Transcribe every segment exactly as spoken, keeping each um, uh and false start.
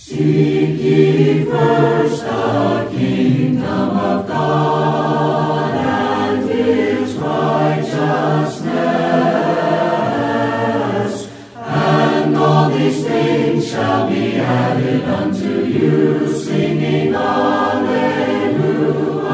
Seek ye first the kingdom of God and His righteousness, and all these things shall be added unto you, singing Alleluia,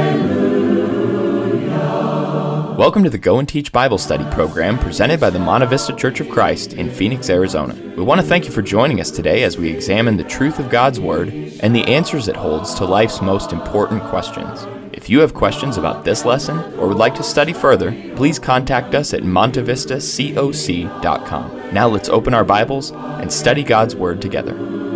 Alleluia. Welcome to the Go and Teach Bible Study program presented by the Monte Vista Church of Christ in Phoenix, Arizona. We want to thank you for joining us today as we examine the truth of God's Word and the answers it holds to life's most important questions. If you have questions about this lesson or would like to study further, please contact us at monte vista coc dot com. Now let's open our Bibles and study God's Word together.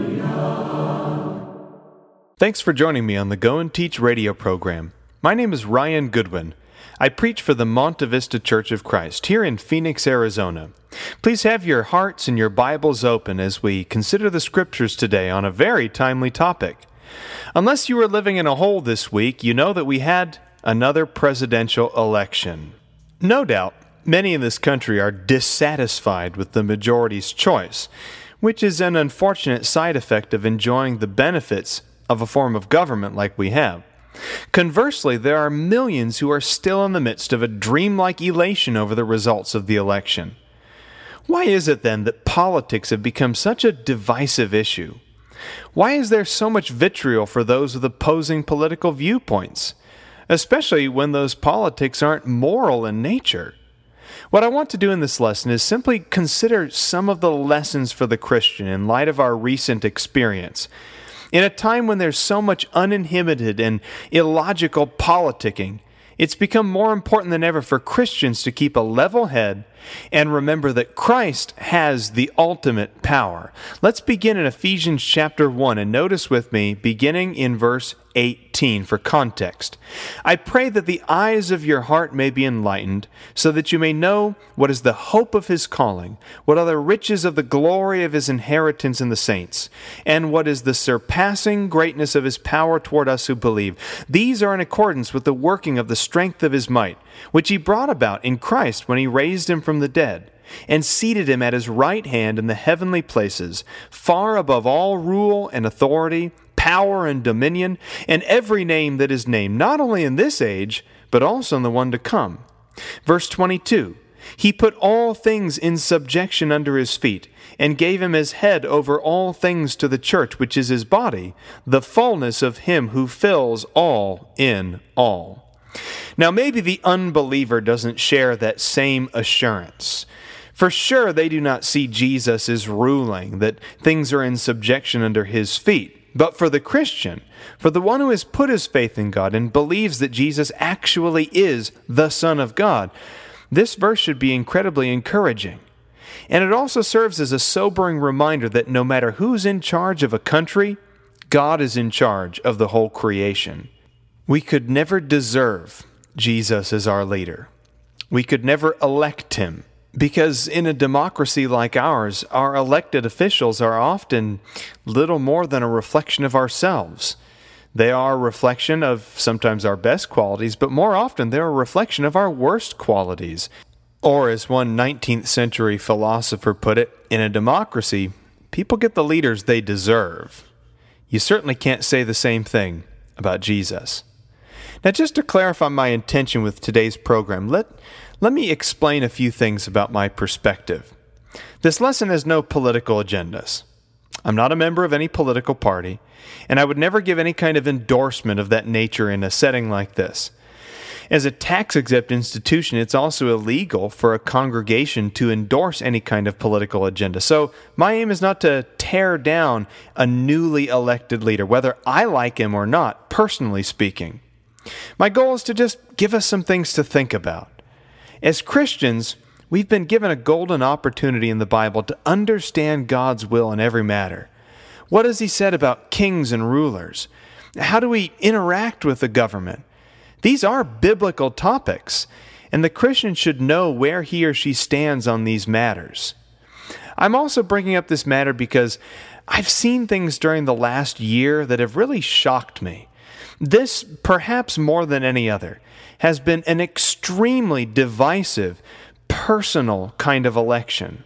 Thanks for joining me on the Go and Teach radio program. My name is Ryan Goodwin. I preach for the Monte Vista Church of Christ here in Phoenix, Arizona. Please have your hearts and your Bibles open as we consider the Scriptures today on a very timely topic. Unless you were living in a hole this week, you know that we had another presidential election. No doubt, many in this country are dissatisfied with the majority's choice, which is an unfortunate side effect of enjoying the benefits of a form of government like we have. Conversely, there are millions who are still in the midst of a dreamlike elation over the results of the election. Why is it then that politics have become such a divisive issue? Why is there so much vitriol for those with opposing political viewpoints, especially when those politics aren't moral in nature? What I want to do in this lesson is simply consider some of the lessons for the Christian in light of our recent experience. In a time when there's so much uninhibited and illogical politicking, it's become more important than ever for Christians to keep a level head and remember that Christ has the ultimate power. Let's begin in Ephesians chapter one, and notice with me, beginning in verse eighteen for context. I pray that the eyes of your heart may be enlightened, so that you may know what is the hope of His calling, what are the riches of the glory of His inheritance in the saints, and what is the surpassing greatness of His power toward us who believe. These are in accordance with the working of the strength of His might, which He brought about in Christ when He raised Him from the dead, and seated Him at His right hand in the heavenly places, far above all rule and authority, power and dominion, and every name that is named, not only in this age, but also in the one to come. Verse twenty-two, He put all things in subjection under His feet, and gave Him as head over all things to the church, which is His body, the fullness of Him who fills all in all. Now, maybe the unbeliever doesn't share that same assurance. For sure, they do not see Jesus as ruling, that things are in subjection under His feet. But for the Christian, for the one who has put his faith in God and believes that Jesus actually is the Son of God, this verse should be incredibly encouraging. And it also serves as a sobering reminder that no matter who's in charge of a country, God is in charge of the whole creation. We could never deserve Jesus as our leader. We could never elect Him, because in a democracy like ours, our elected officials are often little more than a reflection of ourselves. They are a reflection of sometimes our best qualities, but more often they're a reflection of our worst qualities. Or as one nineteenth century philosopher put it, in a democracy, people get the leaders they deserve. You certainly can't say the same thing about Jesus. Now, just to clarify my intention with today's program, let, let me explain a few things about my perspective. This lesson has no political agendas. I'm not a member of any political party, and I would never give any kind of endorsement of that nature in a setting like this. As a tax-exempt institution, it's also illegal for a congregation to endorse any kind of political agenda. So my aim is not to tear down a newly elected leader, whether I like him or not, personally speaking. My goal is to just give us some things to think about. As Christians, we've been given a golden opportunity in the Bible to understand God's will in every matter. What has He said about kings and rulers? How do we interact with the government? These are biblical topics, and the Christian should know where he or she stands on these matters. I'm also bringing up this matter because I've seen things during the last year that have really shocked me. This, perhaps more than any other, has been an extremely divisive, personal kind of election.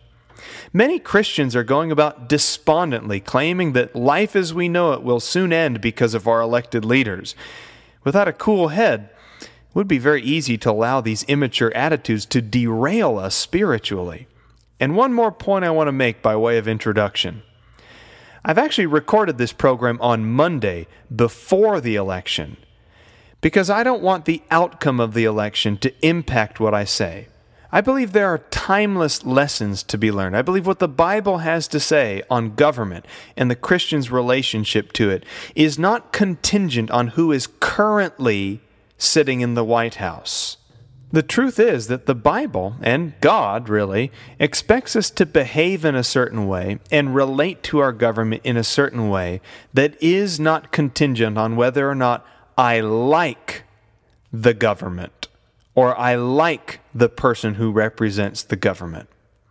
Many Christians are going about despondently, claiming that life as we know it will soon end because of our elected leaders. Without a cool head, it would be very easy to allow these immature attitudes to derail us spiritually. And one more point I want to make by way of introduction. I've actually recorded this program on Monday before the election because I don't want the outcome of the election to impact what I say. I believe there are timeless lessons to be learned. I believe what the Bible has to say on government and the Christian's relationship to it is not contingent on who is currently sitting in the White House. The truth is that the Bible, and God really, expects us to behave in a certain way and relate to our government in a certain way that is not contingent on whether or not I like the government or I like the person who represents the government.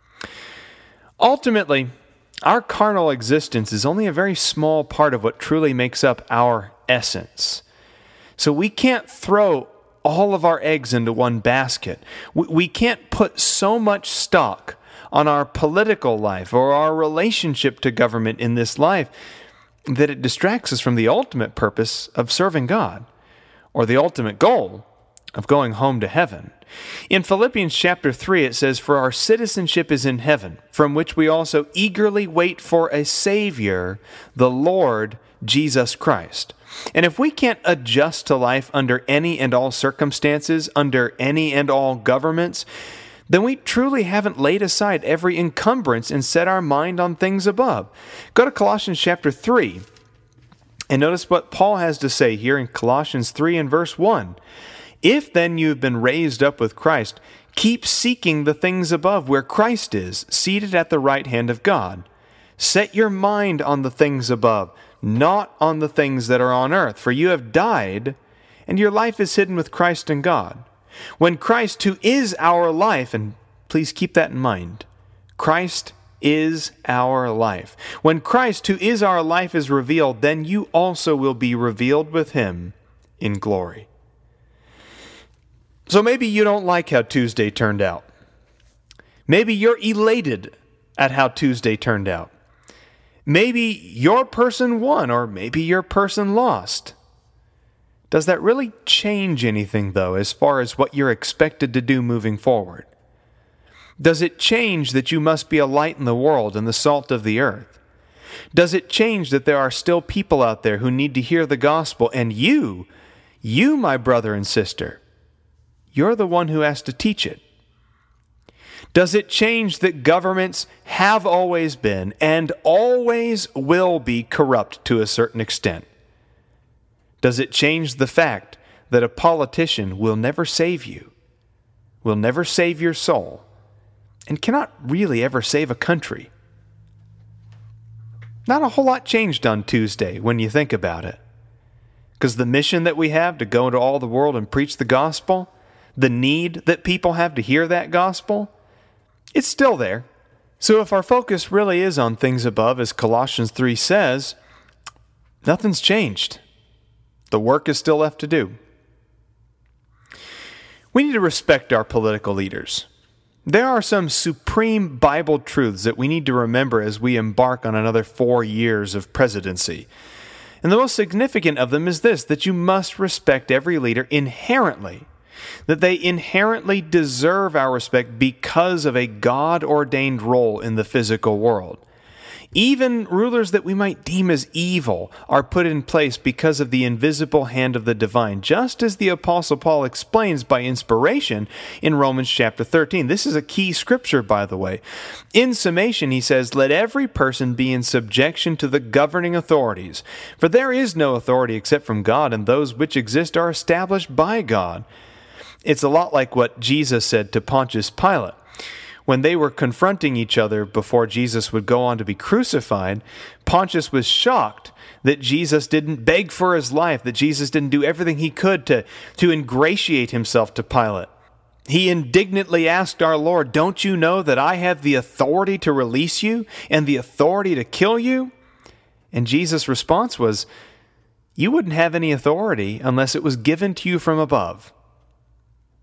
Ultimately, our carnal existence is only a very small part of what truly makes up our essence. So we can't throw all of our eggs into one basket. We can't put so much stock on our political life or our relationship to government in this life that it distracts us from the ultimate purpose of serving God, or the ultimate goal of going home to heaven. In Philippians chapter three, it says, "For our citizenship is in heaven, from which we also eagerly wait for a Savior, the Lord Jesus Christ." And if we can't adjust to life under any and all circumstances, under any and all governments, then we truly haven't laid aside every encumbrance and set our mind on things above. Go to Colossians chapter three, and notice what Paul has to say here in Colossians three and verse one. "If then you have been raised up with Christ, keep seeking the things above where Christ is, seated at the right hand of God. Set your mind on the things above, not on the things that are on earth, for you have died, and your life is hidden with Christ in God. When Christ, who is our life," and please keep that in mind, Christ is our life. "When Christ, who is our life, is revealed, then you also will be revealed with him in glory." So maybe you don't like how Tuesday turned out. Maybe you're elated at how Tuesday turned out. Maybe your person won, or maybe your person lost. Does that really change anything, though, as far as what you're expected to do moving forward? Does it change that you must be a light in the world and the salt of the earth? Does it change that there are still people out there who need to hear the gospel, and you, you, my brother and sister, you're the one who has to teach it? Does it change that governments have always been and always will be corrupt to a certain extent? Does it change the fact that a politician will never save you, will never save your soul, and cannot really ever save a country? Not a whole lot changed on Tuesday when you think about it. Because the mission that we have to go into all the world and preach the gospel, the need that people have to hear that gospel, it's still there. So if our focus really is on things above, as Colossians three says, nothing's changed. The work is still left to do. We need to respect our political leaders. There are some supreme Bible truths that we need to remember as we embark on another four years of presidency. And the most significant of them is this, that you must respect every leader inherently, that they inherently deserve our respect because of a God-ordained role in the physical world. Even rulers that we might deem as evil are put in place because of the invisible hand of the divine, just as the Apostle Paul explains by inspiration in Romans chapter thirteen. This is a key scripture, by the way. In summation, he says, "Let every person be in subjection to the governing authorities, for there is no authority except from God, and those which exist are established by God." It's a lot like what Jesus said to Pontius Pilate. When they were confronting each other before Jesus would go on to be crucified, Pontius was shocked that Jesus didn't beg for his life, that Jesus didn't do everything he could to, to ingratiate himself to Pilate. He indignantly asked our Lord, "Don't you know that I have the authority to release you and the authority to kill you?" And Jesus' response was, "You wouldn't have any authority unless it was given to you from above."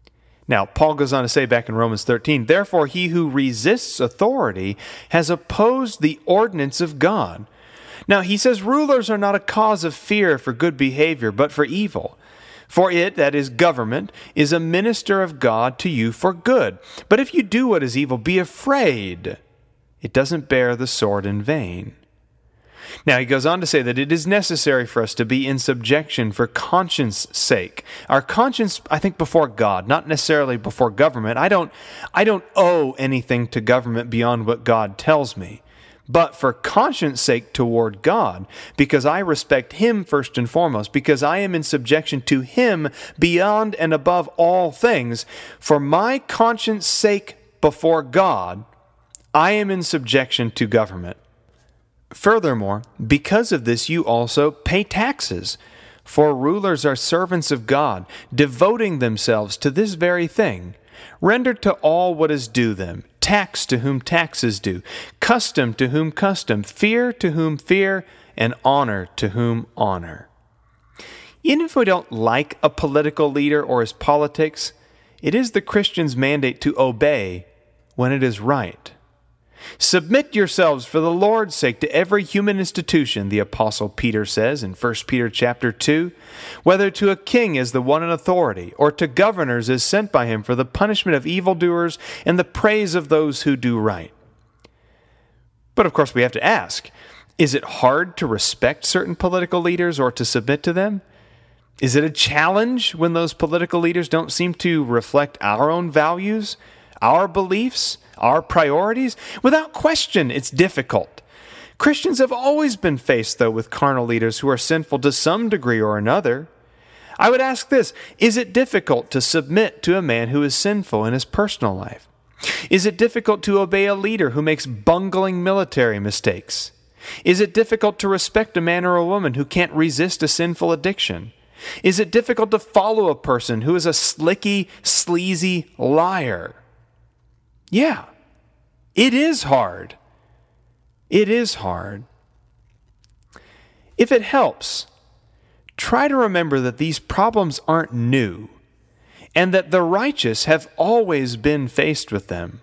Now, Paul goes on to say back in Romans thirteen, therefore he who resists authority has opposed the ordinance of God. Now, he says rulers are not a cause of fear for good behavior, but for evil. For it, that is government, is a minister of God to you for good. But if you do what is evil, be afraid. It doesn't bear the sword in vain. Now, he goes on to say that it is necessary for us to be in subjection for conscience sake. Our conscience, I think, before God, not necessarily before government. I don't, I don't owe anything to government beyond what God tells me. But for conscience sake toward God, because I respect Him first and foremost, because I am in subjection to Him beyond and above all things, for my conscience sake before God, I am in subjection to government. Furthermore, because of this you also pay taxes, for rulers are servants of God, devoting themselves to this very thing. Render to all what is due them, tax to whom tax is due, custom to whom custom, fear to whom fear, and honor to whom honor. Even if we don't like a political leader or his politics, it is the Christian's mandate to obey when it is right. Submit yourselves for the Lord's sake to every human institution, the Apostle Peter says in First Peter chapter two, whether to a king as the one in authority, or to governors as sent by him for the punishment of evildoers and the praise of those who do right. But of course we have to ask, is it hard to respect certain political leaders or to submit to them? Is it a challenge when those political leaders don't seem to reflect our own values, our beliefs, our priorities? Without question, it's difficult. Christians have always been faced, though, with carnal leaders who are sinful to some degree or another. I would ask this, is it difficult to submit to a man who is sinful in his personal life? Is it difficult to obey a leader who makes bungling military mistakes? Is it difficult to respect a man or a woman who can't resist a sinful addiction? Is it difficult to follow a person who is a slicky, sleazy liar? Yeah, it is hard. It is hard. If it helps, try to remember that these problems aren't new and that the righteous have always been faced with them.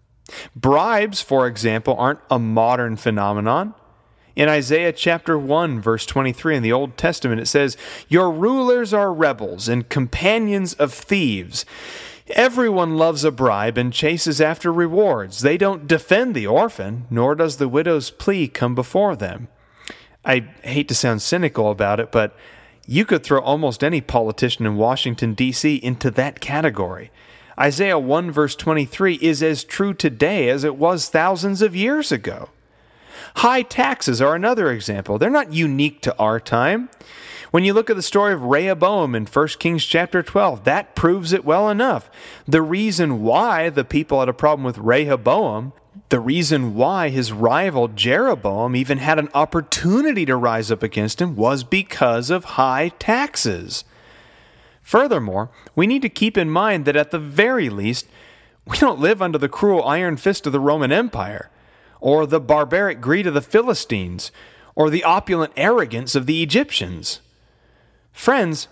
Bribes, for example, aren't a modern phenomenon. In Isaiah chapter one, verse twenty-three in the Old Testament, it says, "Your rulers are rebels and companions of thieves. Everyone loves a bribe and chases after rewards. They don't defend the orphan, nor does the widow's plea come before them." I hate to sound cynical about it, but you could throw almost any politician in Washington, D C into that category. Isaiah one verse twenty-three is as true today as it was thousands of years ago. High taxes are another example. They're not unique to our time. When you look at the story of Rehoboam in First Kings chapter twelve, that proves it well enough. The reason why the people had a problem with Rehoboam, the reason why his rival Jeroboam even had an opportunity to rise up against him, was because of high taxes. Furthermore, we need to keep in mind that at the very least, we don't live under the cruel iron fist of the Roman Empire, or the barbaric greed of the Philistines, or the opulent arrogance of the Egyptians. Friends,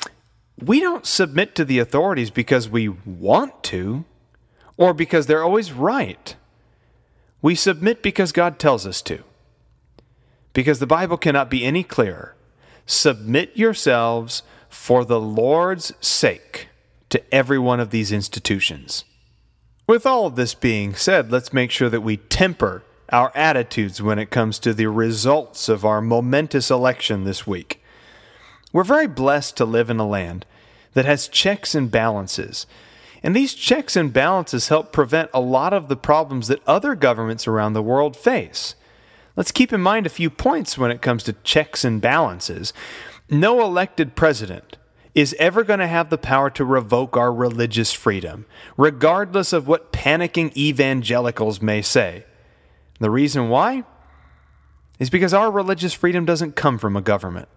we don't submit to the authorities because we want to, or because they're always right. We submit because God tells us to. Because the Bible cannot be any clearer. Submit yourselves for the Lord's sake to every one of these institutions. With all of this being said, let's make sure that we temper our attitudes when it comes to the results of our momentous election this week. We're very blessed to live in a land that has checks and balances. And these checks and balances help prevent a lot of the problems that other governments around the world face. Let's keep in mind a few points when it comes to checks and balances. No elected president is ever going to have the power to revoke our religious freedom, regardless of what panicking evangelicals may say. The reason why is because our religious freedom doesn't come from a government.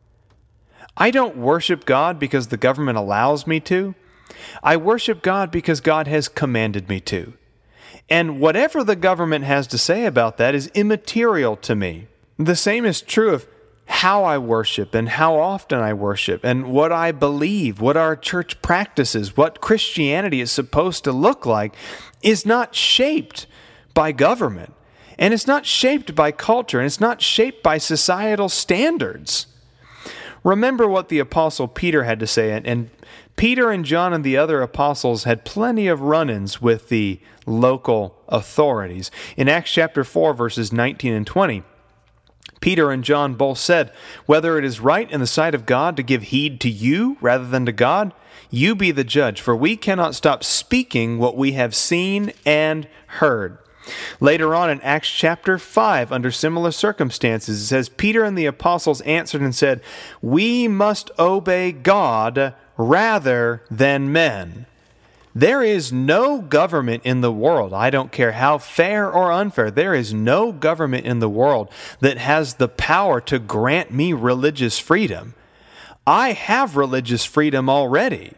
I don't worship God because the government allows me to. I worship God because God has commanded me to. And whatever the government has to say about that is immaterial to me. The same is true of how I worship and how often I worship and what I believe, what our church practices, what Christianity is supposed to look like is not shaped by government. And it's not shaped by culture, and it's not shaped by societal standards. Remember what the Apostle Peter had to say, and, and Peter and John and the other apostles had plenty of run-ins with the local authorities. In Acts chapter four, verses nineteen and twenty, Peter and John both said, "Whether it is right in the sight of God to give heed to you rather than to God, you be the judge, for we cannot stop speaking what we have seen and heard." Later on in Acts chapter five, under similar circumstances, it says, Peter and the apostles answered and said, "We must obey God rather than men." There is no government in the world, I don't care how fair or unfair, there is no government in the world that has the power to grant me religious freedom. I have religious freedom already.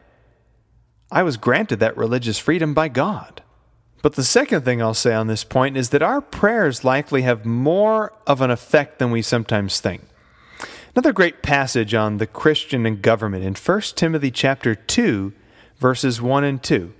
I was granted that religious freedom by God. But the second thing I'll say on this point is that our prayers likely have more of an effect than we sometimes think. Another great passage on the Christian and government in First Timothy chapter two, verses one and two.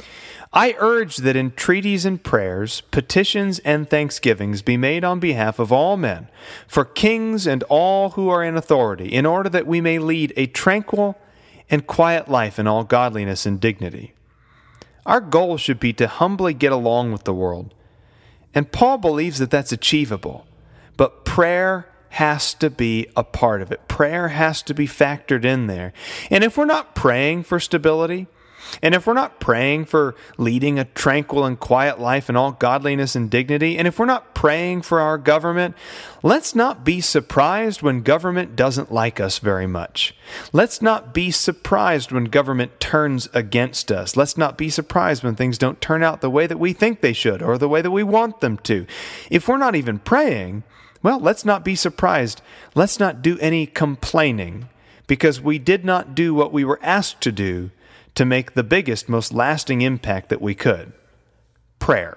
"I urge that entreaties and prayers, petitions and thanksgivings be made on behalf of all men, for kings and all who are in authority, in order that we may lead a tranquil and quiet life in all godliness and dignity." Our goal should be to humbly get along with the world. And Paul believes that that's achievable. But prayer has to be a part of it. Prayer has to be factored in there. And if we're not praying for stability, and if we're not praying for leading a tranquil and quiet life in all godliness and dignity, and if we're not praying for our government, let's not be surprised when government doesn't like us very much. Let's not be surprised when government turns against us. Let's not be surprised when things don't turn out the way that we think they should or the way that we want them to. If we're not even praying, well, let's not be surprised. Let's not do any complaining because we did not do what we were asked to do to make the biggest, most lasting impact that we could. Prayer.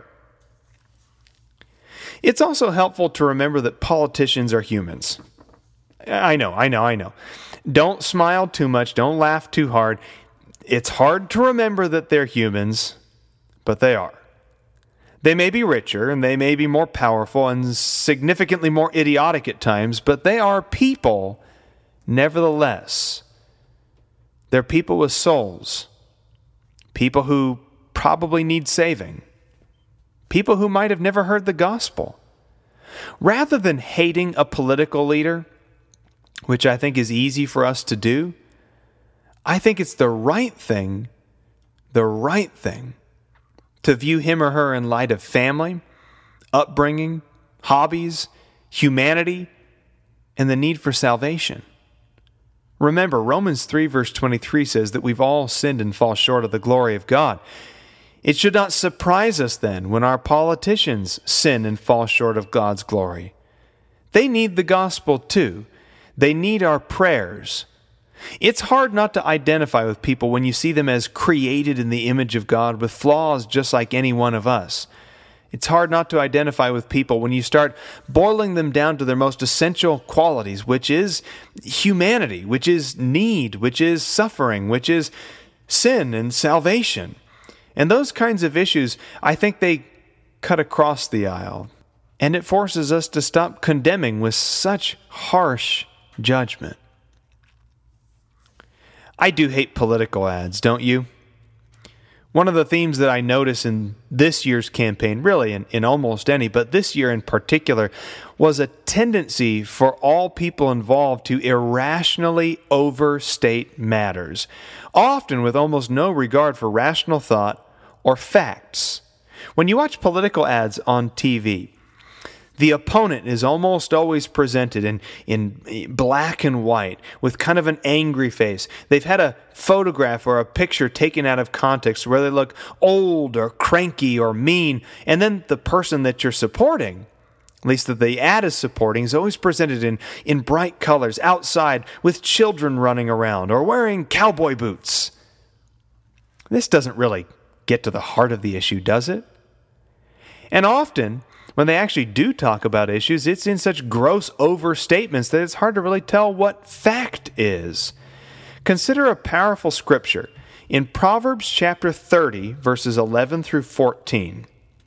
It's also helpful to remember that politicians are humans. I know, I know, I know. Don't smile too much, don't laugh too hard. It's hard to remember that they're humans, but they are. They may be richer, and they may be more powerful, and significantly more idiotic at times, but they are people nevertheless. They're people with souls, people who probably need saving, people who might have never heard the gospel. Rather than hating a political leader, which I think is easy for us to do, I think it's the right thing, the right thing, to view him or her in light of family, upbringing, hobbies, humanity, and the need for salvation. Remember, Romans three verse twenty-three says that we've all sinned and fall short of the glory of God. It should not surprise us then when our politicians sin and fall short of God's glory. They need the gospel too. They need our prayers. It's hard not to identify with people when you see them as created in the image of God with flaws just like any one of us. It's hard not to identify with people when you start boiling them down to their most essential qualities, which is humanity, which is need, which is suffering, which is sin and salvation. And those kinds of issues, I think they cut across the aisle. And it forces us to stop condemning with such harsh judgment. I do hate political ads, don't you? One of the themes that I notice in this year's campaign, really in, in almost any, but this year in particular, was a tendency for all people involved to irrationally overstate matters, often with almost no regard for rational thought or facts. When you watch political ads on T V, the opponent is almost always presented in, in black and white with kind of an angry face. They've had a photograph or a picture taken out of context where they look old or cranky or mean. And then the person that you're supporting, at least that the ad is supporting, is always presented in, in bright colors outside with children running around or wearing cowboy boots. This doesn't really get to the heart of the issue, does it? And often, when they actually do talk about issues, it's in such gross overstatements that it's hard to really tell what fact is. Consider a powerful scripture in Proverbs chapter thirty, verses eleven through fourteen.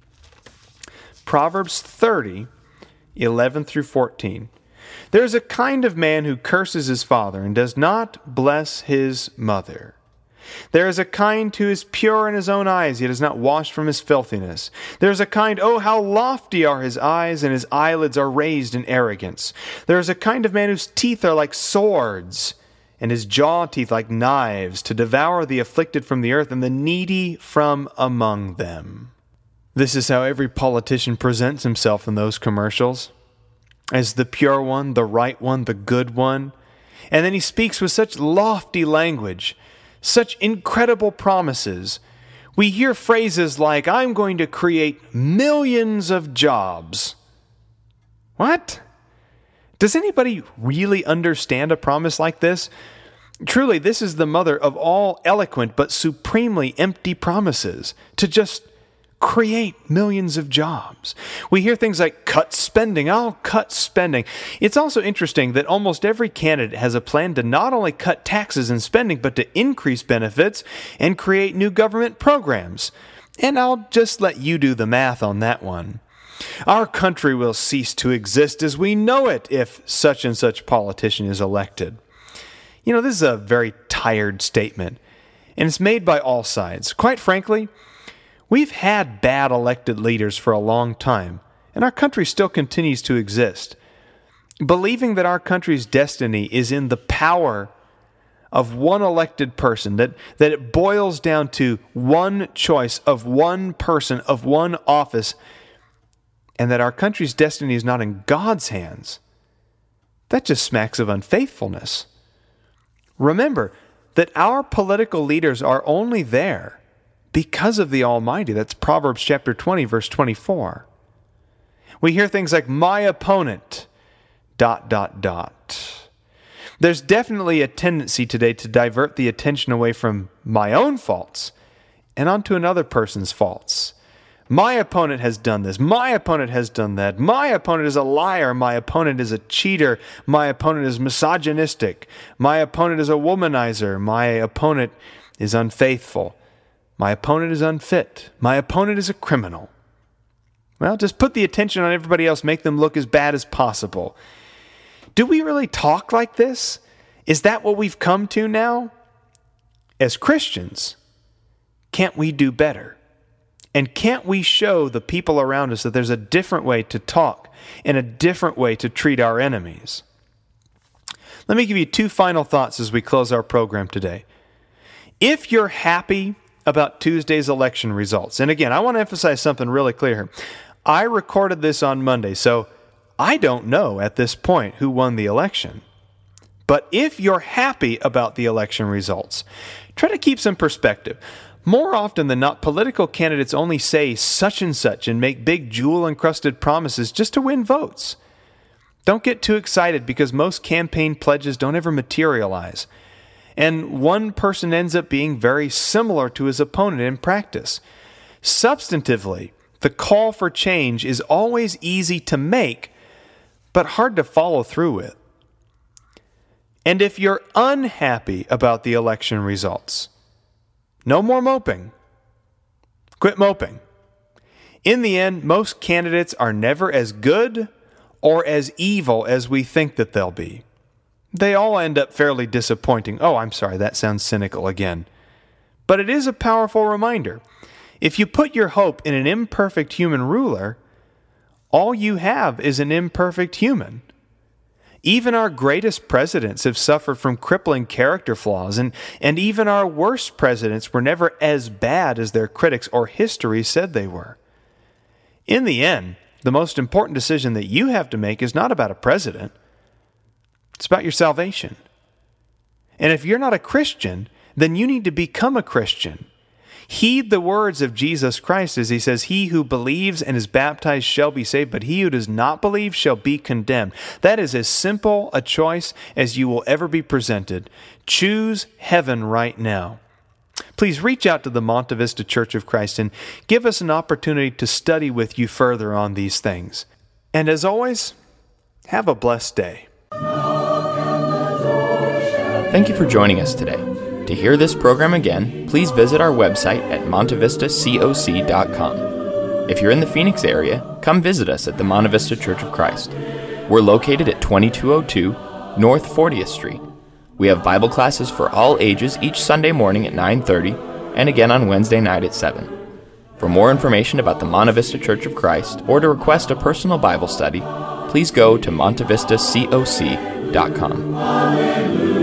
Proverbs thirty, eleven through fourteen. There is a kind of man who curses his father and does not bless his mother. There is a kind who is pure in his own eyes, yet is not washed from his filthiness. There is a kind, oh, how lofty are his eyes, and his eyelids are raised in arrogance. There is a kind of man whose teeth are like swords, and his jaw teeth like knives, to devour the afflicted from the earth and the needy from among them. This is how every politician presents himself in those commercials, as the pure one, the right one, the good one. And then he speaks with such lofty language, such incredible promises. We hear phrases like, I'm going to create millions of jobs. What? Does anybody really understand a promise like this? Truly, this is the mother of all eloquent but supremely empty promises, to just create millions of jobs. We hear things like, cut spending. I'll cut spending. It's also interesting that almost every candidate has a plan to not only cut taxes and spending, but to increase benefits and create new government programs. And I'll just let you do the math on that one. Our country will cease to exist as we know it if such and such politician is elected. You know, this is a very tired statement, and it's made by all sides. Quite frankly, we've had bad elected leaders for a long time, and our country still continues to exist. Believing that our country's destiny is in the power of one elected person, that, that it boils down to one choice of one person, of one office, and that our country's destiny is not in God's hands, that just smacks of unfaithfulness. Remember that our political leaders are only there because of the Almighty. That's Proverbs chapter twenty, verse twenty-four. We hear things like, my opponent, dot, dot, dot. There's definitely a tendency today to divert the attention away from my own faults and onto another person's faults. My opponent has done this. My opponent has done that. My opponent is a liar. My opponent is a cheater. My opponent is misogynistic. My opponent is a womanizer. My opponent is unfaithful. My opponent is unfit. My opponent is a criminal. Well, just put the attention on everybody else, make them look as bad as possible. Do we really talk like this? Is that what we've come to now? As Christians, can't we do better? And can't we show the people around us that there's a different way to talk and a different way to treat our enemies? Let me give you two final thoughts as we close our program today. If you're happy about Tuesday's election results, and again, I want to emphasize something really clear here. I recorded this on Monday, so I don't know at this point who won the election. But if you're happy about the election results, try to keep some perspective. More often than not, political candidates only say such and such and make big jewel-encrusted promises just to win votes. Don't get too excited because most campaign pledges don't ever materialize. And one person ends up being very similar to his opponent in practice. Substantively, the call for change is always easy to make, but hard to follow through with. And if you're unhappy about the election results, no more moping. Quit moping. In the end, most candidates are never as good or as evil as we think that they'll be. They all end up fairly disappointing. Oh, I'm sorry, that sounds cynical again. But it is a powerful reminder. If you put your hope in an imperfect human ruler, all you have is an imperfect human. Even our greatest presidents have suffered from crippling character flaws, and, and even our worst presidents were never as bad as their critics or history said they were. In the end, the most important decision that you have to make is not about a president. It's about your salvation. And if you're not a Christian, then you need to become a Christian. Heed the words of Jesus Christ as he says, he who believes and is baptized shall be saved, but he who does not believe shall be condemned. That is as simple a choice as you will ever be presented. Choose heaven right now. Please reach out to the Monte Vista Church of Christ and give us an opportunity to study with you further on these things. And as always, have a blessed day. Thank you for joining us today. To hear this program again, please visit our website at monte vista coc dot com. If you're in the Phoenix area, come visit us at the Monte Vista Church of Christ. We're located at twenty-two oh two North fortieth Street. We have Bible classes for all ages each Sunday morning at nine thirty and again on Wednesday night at seven. For more information about the Monte Vista Church of Christ or to request a personal Bible study, please go to monte vista coc dot com. Hallelujah.